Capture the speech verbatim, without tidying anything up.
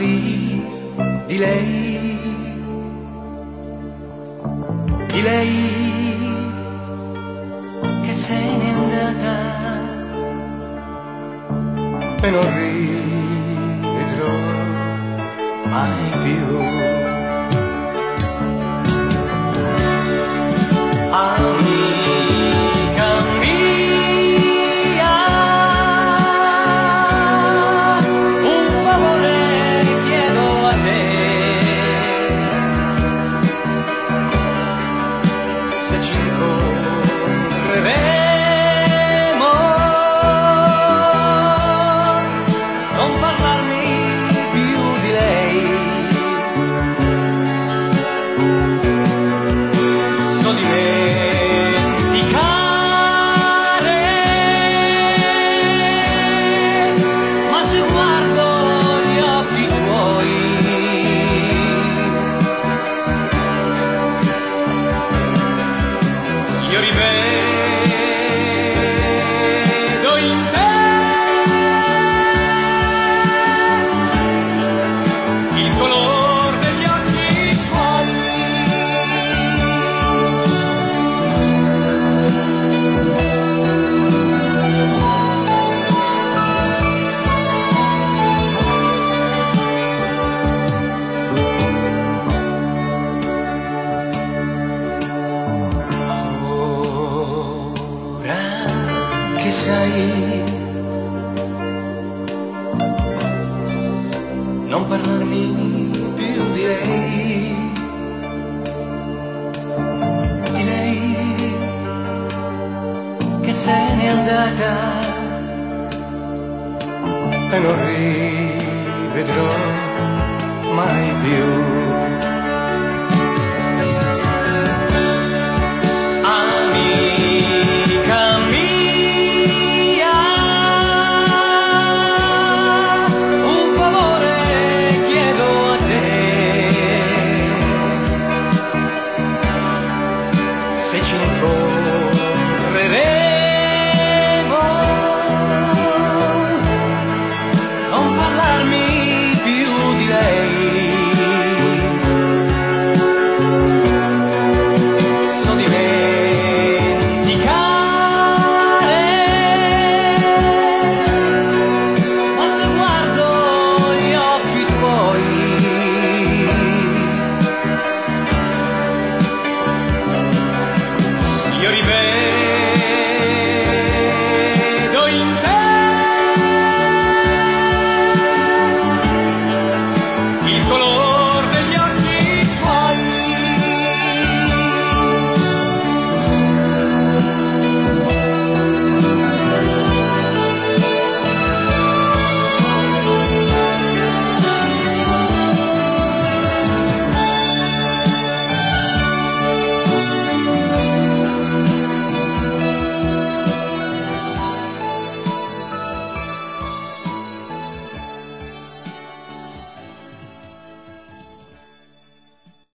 parli di lei, di lei che se n'è andata e non rivedrò mai più. Amica mia, un favore chiedo a te, se ci incontreremo non parlarmi più di lei. So di me rivedo in te il color degli occhi suoi, che sai non parlarmi più di lei, di lei che se n'è andata e non rivedrò mai più.